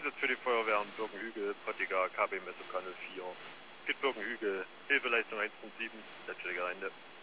Einsatz für die Feuerwehren Birkenhügel, Pottiger, KB Messokanal 4. Geht Birkenhügel, Hilfeleistung 1.7, letztendlicher Ende.